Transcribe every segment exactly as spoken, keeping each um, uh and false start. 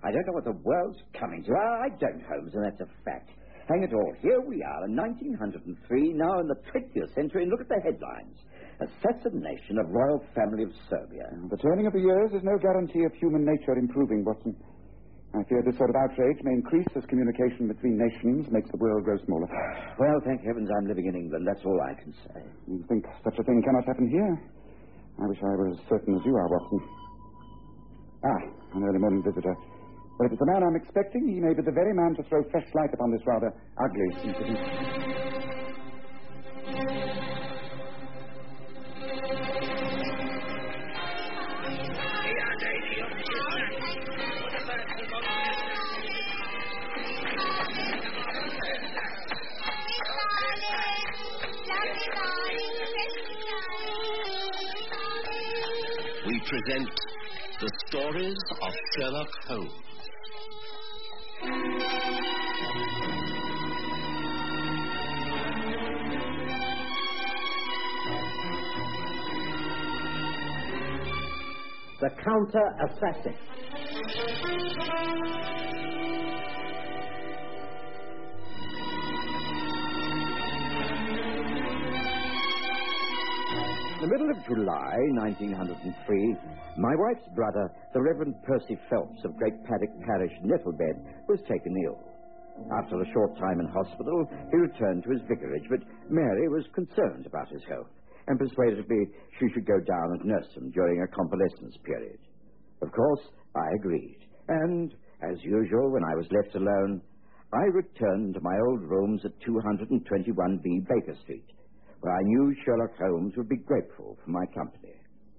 I don't know what the world's coming to. I don't, Holmes, and that's a fact. Hang it all, here we are in nineteen oh three, now in the twentieth century, and look at the headlines. Assassination of royal family of Serbia. The turning of the years is no guarantee of human nature improving, Watson. I fear this sort of outrage may increase as communication between nations makes the world grow smaller. Well, thank heavens I'm living in England. That's all I can say. You think such a thing cannot happen here? I wish I were as certain as you are, Watson. Ah, an early morning visitor. But if it's the man I'm expecting, he may be the very man to throw fresh light upon this rather ugly incident. We present the stories of Sherlock Holmes. The Counter-Assassin. In the middle of July, nineteen oh three, my wife's brother, the Reverend Percy Phelps of Great Paddock Parish, Nettlebed, was taken ill. After a short time in hospital, he returned to his vicarage, but Mary was concerned about his health and persuaded me she should go down and nurse him during a convalescence period. Of course, I agreed, and, as usual, when I was left alone, I returned to my old rooms at two twenty-one B Baker Street, where I knew Sherlock Holmes would be grateful for my company.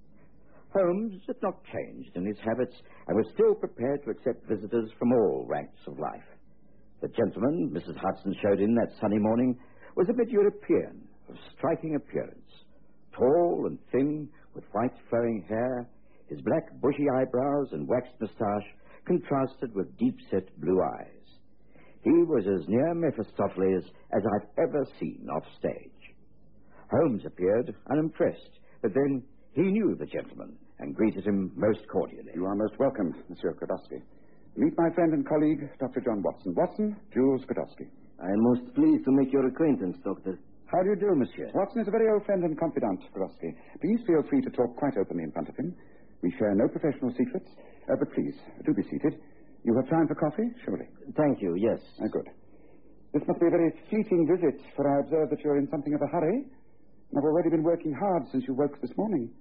Holmes had not changed in his habits and was still prepared to accept visitors from all ranks of life. The gentleman Missus Hudson showed in that sunny morning was a mid-European of striking appearance, tall and thin, with white flowing hair. His black bushy eyebrows and waxed moustache contrasted with deep-set blue eyes. He was as near Mephistopheles as I've ever seen off stage. Holmes appeared unimpressed, but then he knew the gentleman and greeted him most cordially. You are most welcome, Monsieur Skidowski. Meet my friend and colleague, Doctor John Watson. Watson, Jules Skidowski. I am most pleased to make your acquaintance, Doctor. How do you do, monsieur? Watson is a very old friend and confidant, Skidowski. Please feel free to talk quite openly in front of him. We share no professional secrets. Uh, but please, do be seated. You have time for coffee, surely? Thank you, yes. Uh, good. This must be a very fleeting visit, for I observe that you're in something of a hurry. I've already been working hard since you woke this morning.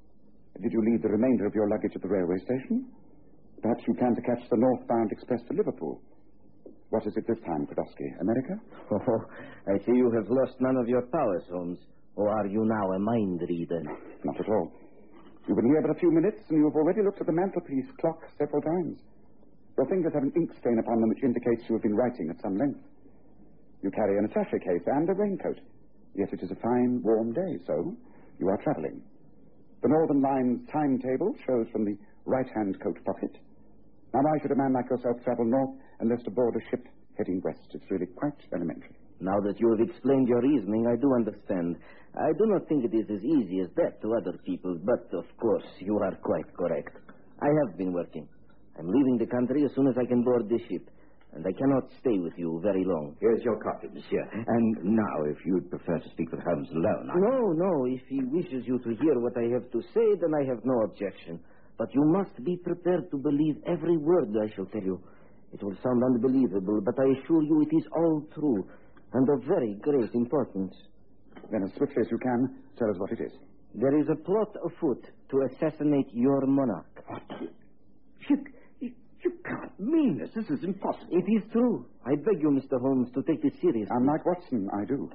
Did you leave the remainder of your luggage at the railway station? Perhaps you plan to catch the northbound express to Liverpool. What is it this time, Skidowski? America? Oh, I see you have lost none of your powers, Holmes. Or are you now a mind reader? Not at all. You've been here but a few minutes, and you've already looked at the mantelpiece clock several times. Your fingers have an ink stain upon them which indicates you have been writing at some length. You carry an attaché case and a raincoat. Yet it is a fine, warm day, so you are travelling. The Northern Line's timetable shows from the right-hand coat pocket. Now, why should a man like yourself travel north unless to board a ship heading west? It's really quite elementary. Now that you have explained your reasoning, I do understand. I do not think it is as easy as that to other people, but, of course, you are quite correct. I have been working. I'm leaving the country as soon as I can board this ship, and I cannot stay with you very long. Here's your coffee, monsieur. And now, if you'd prefer to speak with Holmes alone... I... No, no. If he wishes you to hear what I have to say, then I have no objection. But you must be prepared to believe every word I shall tell you. It will sound unbelievable, but I assure you it is all true, and of very great importance. Then, as swiftly as you can, tell us what it is. There is a plot afoot to assassinate your monarch. What? You, you, you can't mean this. This is impossible. It is true. I beg you, Mister Holmes, to take this seriously. Unlike Watson, I do.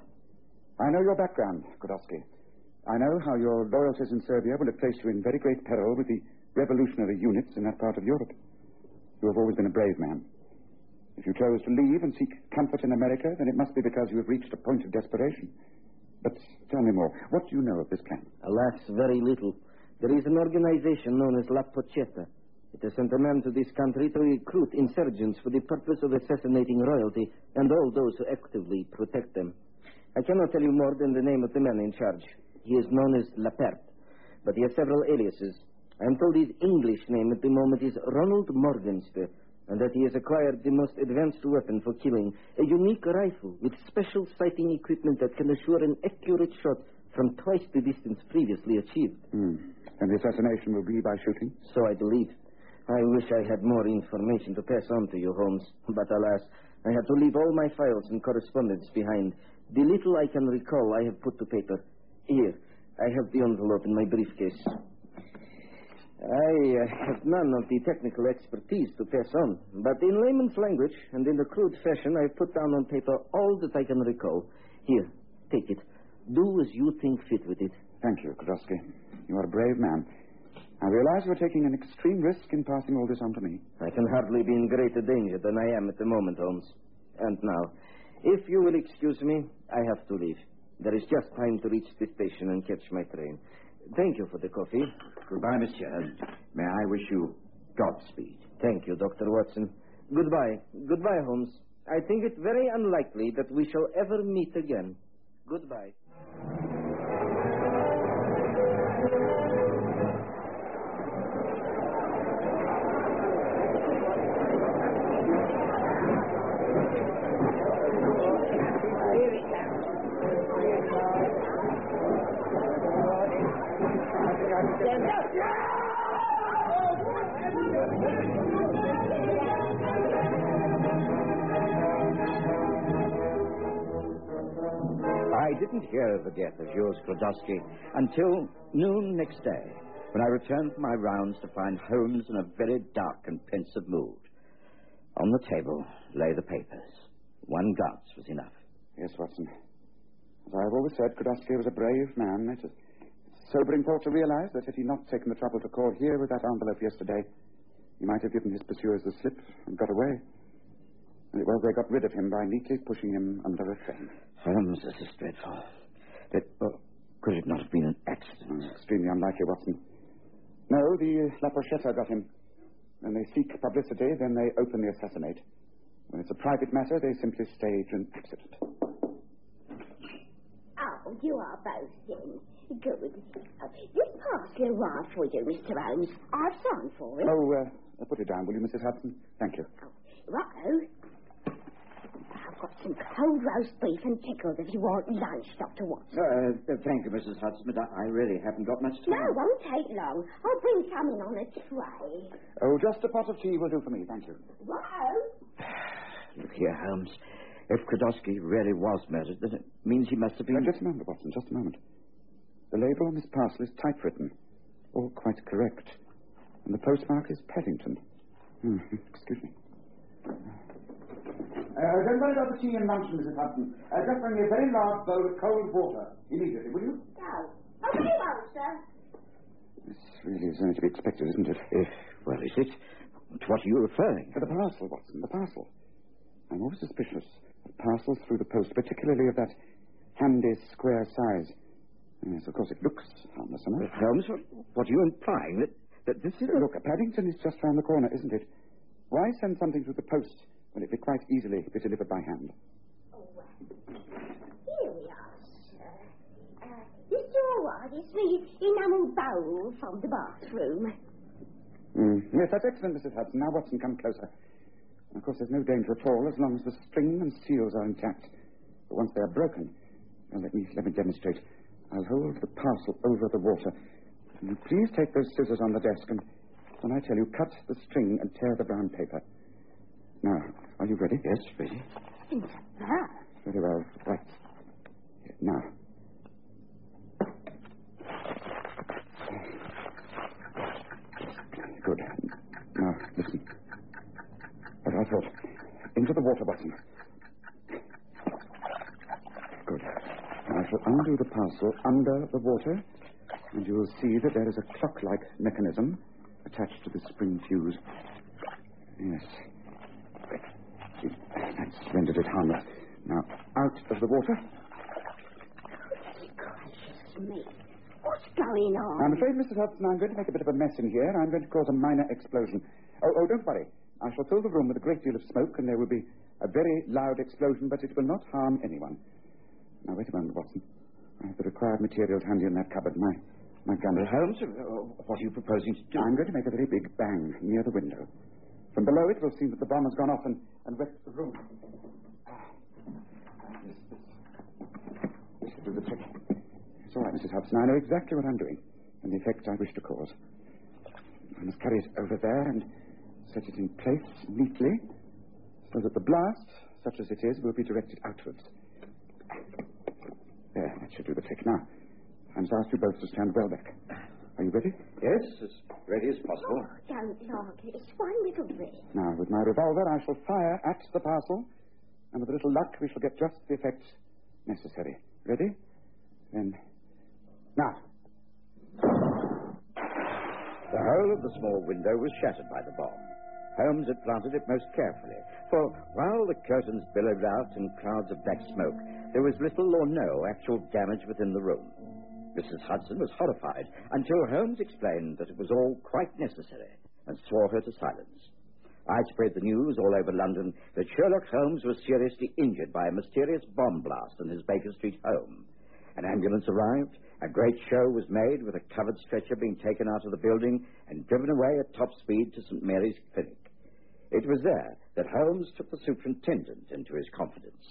I know your background, Skidowski. I know how your loyalties in Serbia will have placed you in very great peril with the revolutionary units in that part of Europe. You have always been a brave man. If you chose to leave and seek comfort in America, then it must be because you have reached a point of desperation. But tell me more. What do you know of this plan? Alas, very little. There is an organization known as La Pochetta. It has sent a man to this country to recruit insurgents for the purpose of assassinating royalty and all those who actively protect them. I cannot tell you more than the name of the man in charge. He is known as Lapert, but he has several aliases. I am told his English name at the moment is Ronald Morgenster, and that he has acquired the most advanced weapon for killing, a unique rifle with special sighting equipment that can assure an accurate shot from twice the distance previously achieved. Hmm. And the assassination will be by shooting? So I believe. I wish I had more information to pass on to you, Holmes, but alas, I had to leave all my files and correspondence behind. The little I can recall I have put to paper. Here, I have the envelope in my briefcase. I uh, have none of the technical expertise to pass on, but in layman's language and in a crude fashion, I've put down on paper all that I can recall. Here, take it. Do as you think fit with it. Thank you, Kudowski. You are a brave man. I realize you are taking an extreme risk in passing all this on to me. I can hardly be in greater danger than I am at the moment, Holmes. And now, if you will excuse me, I have to leave. There is just time to reach the station and catch my train. Thank you for the coffee. Goodbye, monsieur. May I wish you Godspeed. Thank you, Doctor Watson. Goodbye. Goodbye, Holmes. I think it very unlikely that we shall ever meet again. Goodbye. I didn't hear of the death of Jules Kladowski until noon next day, when I returned from my rounds to find Holmes in a very dark and pensive mood. On the table lay the papers. One glance was enough. Yes, Watson. As I've always said, Kladowski was a brave man. It's a sobering thought to realize that had he not taken the trouble to call here with that envelope yesterday, he might have given his pursuers the slip and got away. And it was they got rid of him by neatly pushing him under a train. Holmes, this is dreadful. That, oh, could it not have been an accident? Oh, extremely unlikely, Watson. No, the La Pochetta got him. When they seek publicity, then they openly assassinate. When it's a private matter, they simply stage an accident. Oh, you are boasting. Good. Uh, this parcel arrived for you, Mister Holmes. I've signed for it. Oh, uh, put it down, will you, Missus Hudson? Thank you. Oh, righto. I've got some cold roast beef and pickles if you want lunch, Doctor Watson. Uh, uh, thank you, Missus Hudson, but I, I really haven't got much time. No, it won't take long. I'll bring some in on a tray. Oh, just a pot of tea will do for me, thank you. Righto. Look here, Holmes. If Kladowski really was murdered, then it means he must have been... Uh, just a moment, Watson, just a moment. The label on this parcel is typewritten. All quite correct. And the postmark is Paddington. Hmm, excuse me. Uh, don't worry about the tea and luncheon, Missus Hudson. Uh, just bring me a very large bowl of cold water immediately, will you? No. Oh, very well, sir. This really is only to be expected, isn't it? If, well, is it? To what are you referring? To the parcel, Watson, the parcel. I'm always suspicious of parcels through the post, particularly of that handy square size. Yes, of course, it looks harmless enough. Uh, Holmes, what, what are you implying? That, that this is... Uh, look, Paddington is just round the corner, isn't it? Why send something through the post when it could quite easily be delivered by hand? Oh, well. Here we are, sir. Uh, this drawer is the enamel bowl from the bathroom. Mm. Yes, that's excellent, Missus Hudson. Now, Watson, come closer. Of course, there's no danger at all as long as the string and seals are intact. But once they are broken, well, let me let me demonstrate. I'll hold the parcel over the water. Will you please take those scissors on the desk and, when I tell you, cut the string and tear the brown paper. Now, are you ready? Yes, ready. Ah. Very well. Right. Now. Good. Now, listen. As I thought. Into the water, Watson. Good. I shall undo the parcel under the water, and you will see that there is a clock-like mechanism attached to the spring fuse. Yes. That's rendered it harmless. Now, out of the water. Gracious me. What's going on? I'm afraid, Missus Hudson, I'm going to make a bit of a mess in here. I'm going to cause a minor explosion. Oh, oh, don't worry. I shall fill the room with a great deal of smoke, and there will be a very loud explosion, but it will not harm anyone. Now, wait a moment, Watson. I have the required materials handy in that cupboard. My, my gun. Well, Holmes, uh, what are you proposing to do? I'm going to make a very big bang near the window. From below it, we'll see that the bomb has gone off and, and wrecked the room. This, this, this should do the trick. It's all right, Missus Hudson. I know exactly what I'm doing and the effect I wish to cause. I must carry it over there and set it in place neatly so that the blast, such as it is, will be directed outwards. There, that should do the trick. Now, I must ask you both to stand well back. Are you ready? Yes, as ready as possible. Oh, don't lock it. It's one little bit. Now, with my revolver, I shall fire at the parcel, and with a little luck, we shall get just the effect necessary. Ready? Then, now. The whole of the small window was shattered by the bomb. Holmes had planted it most carefully, for while the curtains billowed out in clouds of black smoke, there was little or no actual damage within the room. Missus Hudson was horrified until Holmes explained that it was all quite necessary and swore her to silence. I spread the news all over London that Sherlock Holmes was seriously injured by a mysterious bomb blast in his Baker Street home. An ambulance arrived, a great show was made with a covered stretcher being taken out of the building and driven away at top speed to Saint Mary's Clinic. It was there that Holmes took the superintendent into his confidence.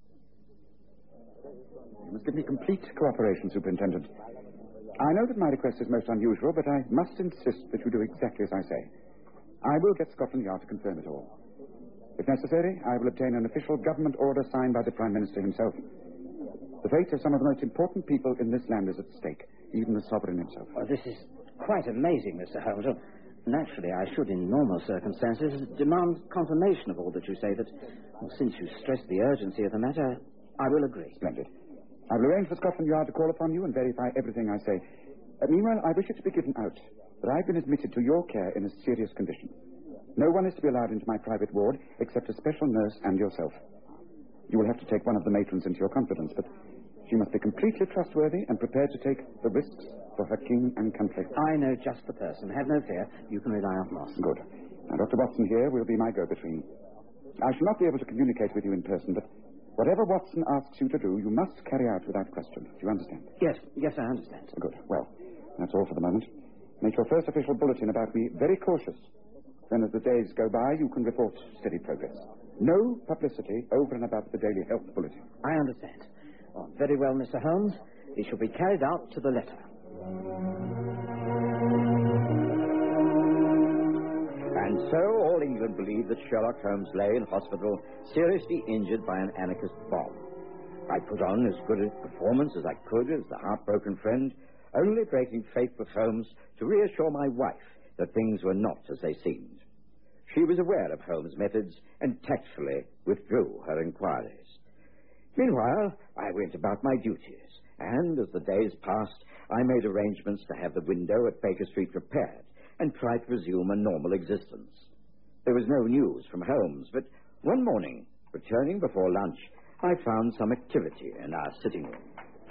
You must give me complete cooperation, Superintendent. I know that my request is most unusual, but I must insist that you do exactly as I say. I will get Scotland Yard to confirm it all. If necessary, I will obtain an official government order signed by the Prime Minister himself. The fate of some of the most important people in this land is at stake, even the sovereign himself. Well, this is quite amazing, Mister Holmes. Naturally, I should, in normal circumstances, demand confirmation of all that you say, but well, since you stress the urgency of the matter, I will agree. Splendid. I will arrange for Scotland Yard to call upon you and verify everything I say. Uh, meanwhile, I wish it to be given out that I've been admitted to your care in a serious condition. No one is to be allowed into my private ward except a special nurse and yourself. You will have to take one of the matrons into your confidence, but she must be completely trustworthy and prepared to take the risks for her king and country. I know just the person. Have no fear. You can rely on Moss. Good. Now, Doctor Watson here will be my go-between. I shall not be able to communicate with you in person, but whatever Watson asks you to do, you must carry out without question. Do you understand? Yes, yes, I understand. Good. Well, that's all for the moment. Make your first official bulletin about me very cautious. Then as the days go by, you can report steady progress. No publicity over and above the daily health bulletin. I understand. Oh, very well, Mister Holmes. It shall be carried out to the letter. And so all England believed that Sherlock Holmes lay in hospital, seriously injured by an anarchist bomb. I put on as good a performance as I could as the heartbroken friend, only breaking faith with Holmes to reassure my wife that things were not as they seemed. She was aware of Holmes' methods and tactfully withdrew her inquiries. Meanwhile, I went about my duties, and as the days passed, I made arrangements to have the window at Baker Street repaired and tried to resume a normal existence. There was no news from Holmes, but one morning, returning before lunch, I found some activity in our sitting room.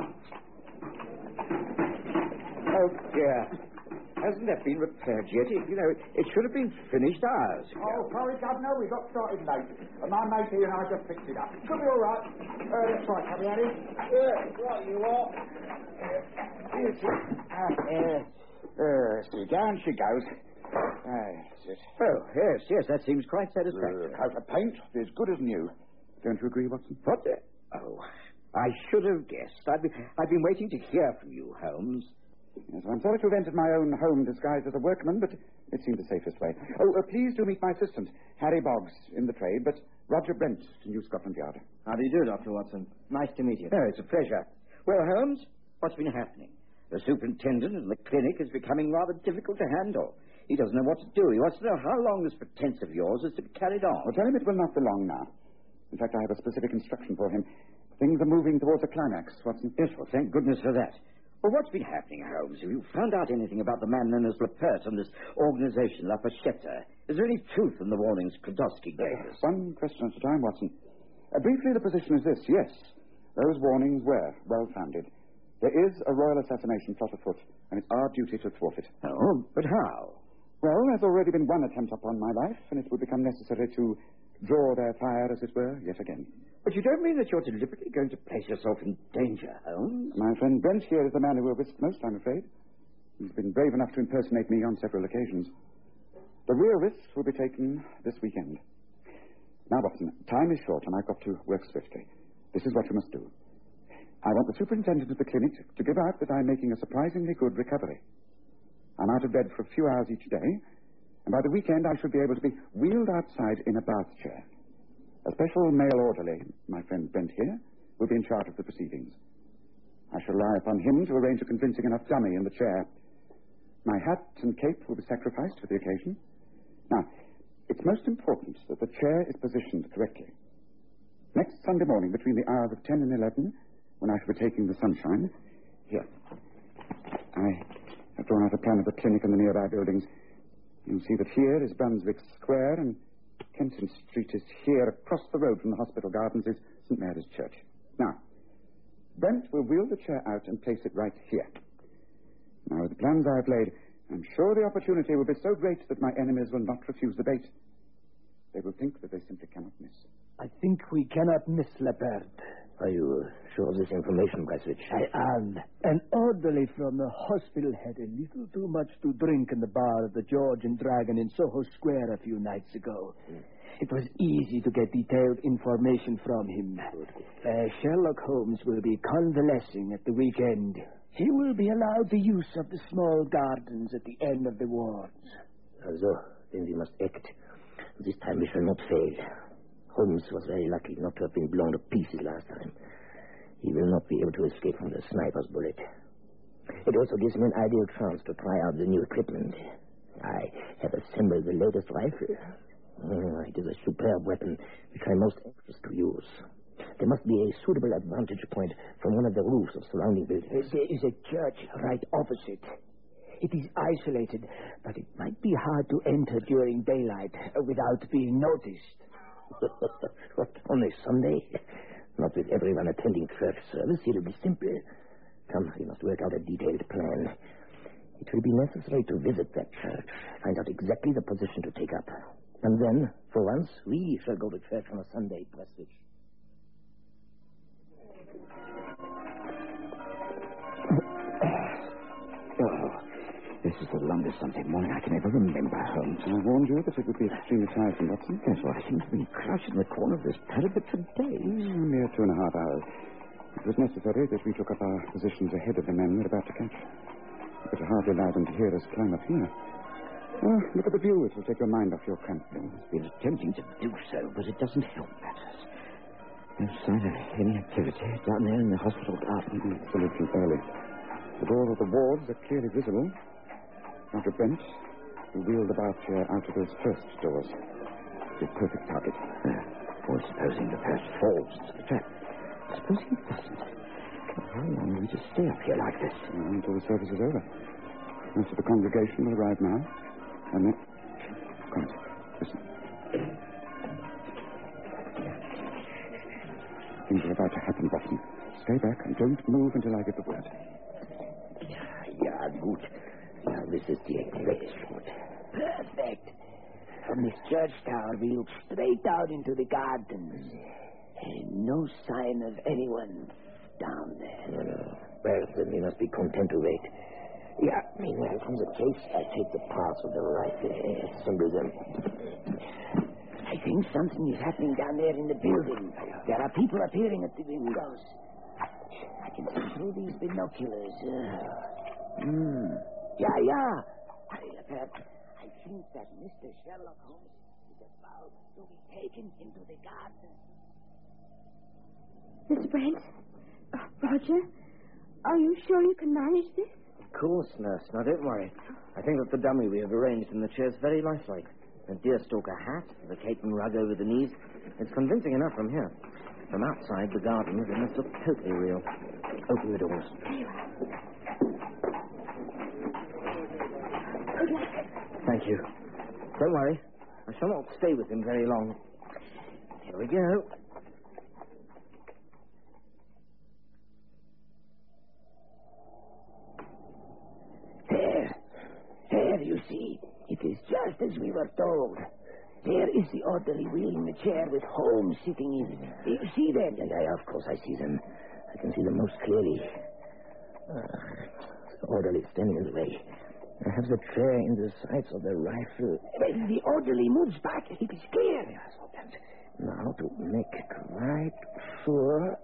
Oh, dear. Hasn't that been repaired yet? It, you know, it, it should have been finished hours ago. Oh, sorry, Governor, we got started late. And my mate here and I just fixed it up. Should be all right. Uh, that's right, have you had it? Yeah, right, you are. Here's it. Ah, yeah. Uh, see, down she goes. Ah, that's it. Oh, yes, yes, that seems quite satisfactory. Uh, coat of paint is good as new. Don't you agree, Watson? What the... Oh, I should have guessed. I've been, I've been waiting to hear from you, Holmes. Yes, I'm sorry to have entered my own home disguised as a workman, but it seemed the safest way. Oh, uh, please do meet my assistant, Harry Boggs, in the trade, but Roger Brent to New Scotland Yard. How do you do, Doctor Watson? Nice to meet you. Oh, it's a pleasure. Well, Holmes, what's been happening? The superintendent in the clinic is becoming rather difficult to handle. He doesn't know what to do. He wants to know how long this pretense of yours is to be carried on. Well, tell him it will not be long now. In fact, I have a specific instruction for him. Things are moving towards a climax, Watson. Yes, well, thank goodness for that. Well, what's been happening, Holmes? Have you found out anything about the man known as Lepert and this organization, La Pochette? Is there any truth in the warnings Klodowski gave us? One question at a time, Watson. Uh, briefly, the position is this. Yes, those warnings were well-founded. There is a royal assassination plot afoot, and it's our duty to thwart it. Oh, but how? Well, there's already been one attempt upon my life, and it would become necessary to draw their fire, as it were, yet again. But you don't mean that you're deliberately going to place yourself in danger, Holmes? My friend Brent here is the man who will risk most, I'm afraid. He's been brave enough to impersonate me on several occasions. The real risks will be taken this weekend. Now, Watson, time is short and I've got to work swiftly. This is what you must do. I want the superintendent of the clinic to give out that I'm making a surprisingly good recovery. I'm out of bed for a few hours each day, and by the weekend I should be able to be wheeled outside in a bath chair. A special male orderly, my friend Brent here, will be in charge of the proceedings. I shall rely upon him to arrange a convincing enough dummy in the chair. My hat and cape will be sacrificed for the occasion. Now, it's most important that the chair is positioned correctly. Next Sunday morning, between the hours of ten and eleven, when I shall be taking the sunshine, here, I have drawn out a plan of the clinic and the nearby buildings. You'll see that here is Brunswick Square, and Kenton Street is here. Across the road from the hospital gardens is Saint Mary's Church. Now, Brent will wheel the chair out and place it right here. Now, with the plans I have laid, I'm sure the opportunity will be so great that my enemies will not refuse the bait. They will think that they simply cannot miss. I think we cannot miss Lepard. Are you uh, sure of this information, Braswich? I am. An orderly from the hospital had a little too much to drink in the bar of the George and Dragon in Soho Square a few nights ago. Mm. It was easy to get detailed information from him. Uh, Sherlock Holmes will be convalescing at the weekend. He will be allowed the use of the small gardens at the end of the wards. Also, then we must act. This time we shall not fail. Holmes was very lucky not to have been blown to pieces last time. He will not be able to escape from the sniper's bullet. It also gives me an ideal chance to try out the new equipment. I have assembled the latest rifle. Oh, it is a superb weapon, which I'm most anxious to use. There must be a suitable advantage point from one of the roofs of surrounding buildings. There is a church right opposite. It is isolated, but it might be hard to enter during daylight without being noticed. What, on a Sunday? Not with everyone attending church service. It'll be simple. Come, we must work out a detailed plan. It will be necessary to visit that church, find out exactly the position to take up. And then, for once, we shall go to church on a Sunday, Prestwich. Oh, this is the longest Sunday morning I can ever remember, Holmes. I warned you that it would be extremely tiresome, Watson. Yes, well, I seem to be crouched in the corner of this parapet for days. Mm, mere two and a half hours. It was necessary that we took up our positions ahead of the men we're about to catch. We could hardly allow them to hear us climb up here. Oh, look at the view. It will take your mind off your cramp. It's been attempting to do so, but it doesn't help matters. No sign of any activity down there in the hospital garden. Mm-hmm. It's a little too early. The doors of the wards are clearly visible. Doctor Brent, who wheeled the bath chair out of those first doors. It's a perfect target. Uh, or supposing the first falls into the trap. Supposing it doesn't. How long are we to stay up here like this? Uh, until the service is over. Most of the congregation will arrive now. And then... Quiet. Listen. Things are about to happen, Watson. Stay back and don't move until I give the word. Yeah, yeah, good. Now, this is the exact spot. Perfect. From this church tower, we look straight out into the gardens. And no sign of anyone down there. No, no. Well, then we must be content to wait. Yeah, meanwhile, from the case, I take the parts of the rifle and assemble them. I think something is happening down there in the building. There are people appearing at the windows. I can see through these binoculars. Uh, hmm. Yeah, yeah. I, uh, I think that Mister Sherlock Holmes is about to be taken into the garden. Mister Brent? Uh, Roger? Are you sure you can manage this? Of course, nurse. Now, don't worry. I think that the dummy we have arranged in the chair is very lifelike. A deerstalker hat, the cape and rug over the knees. It's convincing enough from here. From outside the garden, it must look totally real. Open the doors. Good luck. Thank you. Don't worry. I shall not stay with him very long. Here we go. There. There, you see. It is just as we were told. There is the orderly wheeling the chair with Holmes sitting in it. Do you see them? Yeah, yeah, of course I see them. I can see them most clearly. Uh, the orderly is standing in the way. I have the tray in the sights of the rifle. Well, the orderly moves back. It is clear. Yes, that's now to make quite sure.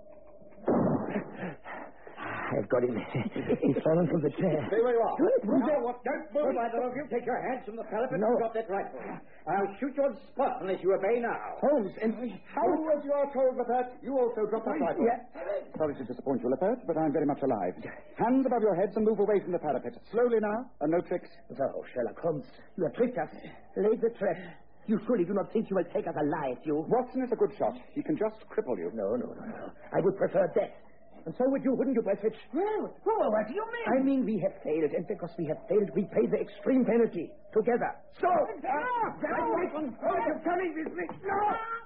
I've got him. He's fallen from the chair. Stay where you are. What? Now, what? Don't move, either of you. Take your hands from the parapet No. and drop that rifle. I'll shoot you on the spot unless you obey now. Holmes, and how... Do as you are told, Lappert. You also drop that rifle. Yeah. Sorry to disappoint you, Lappert, but I'm very much alive. Hands above your heads and move away from the parapet. Slowly now, and no tricks. So, Sherlock Holmes, you have tricked us. Laid the trap. You surely do not think you will take us alive, you? Watson is a good shot. He can just cripple you. No, no, no, no. I would prefer death. And so would you, wouldn't you, Prestwich? Well, well, what do you mean? I mean we have failed, and because we have failed, we pay the extreme penalty together. So... No! No! No! Are you coming with me? No!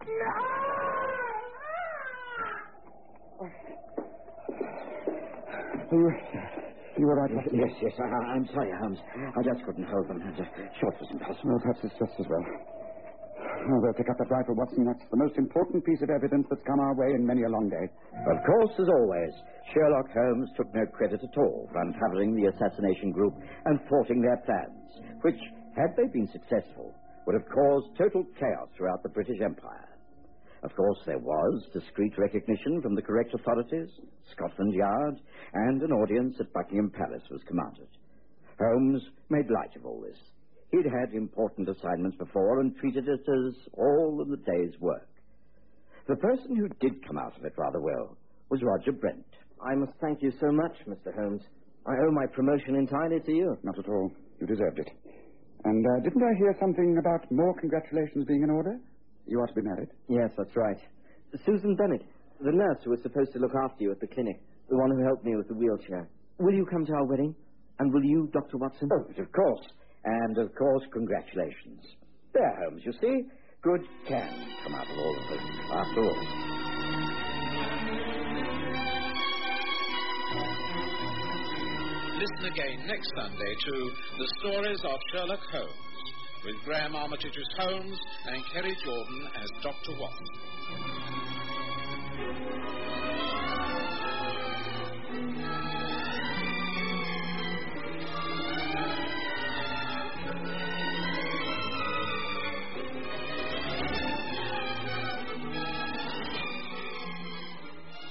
No! You, you were right, Watson. Yes, yes, I, I'm sorry, Holmes. I just couldn't hold them. The shot was impossible. Well, perhaps it's just as well. Oh, we'll pick up that rifle, Watson. That's the most important piece of evidence that's come our way in many a long day. Of course, as always, Sherlock Holmes took no credit at all for uncovering the assassination group and thwarting their plans, which, had they been successful, would have caused total chaos throughout the British Empire. Of course, there was discreet recognition from the correct authorities, Scotland Yard, and an audience at Buckingham Palace was commanded. Holmes made light of all this. He'd had important assignments before and treated it as all of the day's work. The person who did come out of it rather well was Roger Brent. I must thank you so much, Mister Holmes. I owe my promotion entirely to you. Not at all. You deserved it. And uh, didn't I hear something about more congratulations being in order? You are to be married. Yes, that's right. Susan Bennett, the nurse who was supposed to look after you at the clinic, the one who helped me with the wheelchair. Will you come to our wedding? And will you, Doctor Watson? Oh, of course. And, of course, congratulations. There, Holmes, you see. Good can come out of all of this, after all. Listen again next Sunday to The Stories of Sherlock Holmes, with Graham Armitage as Holmes and Kerry Jordan as Doctor Watson.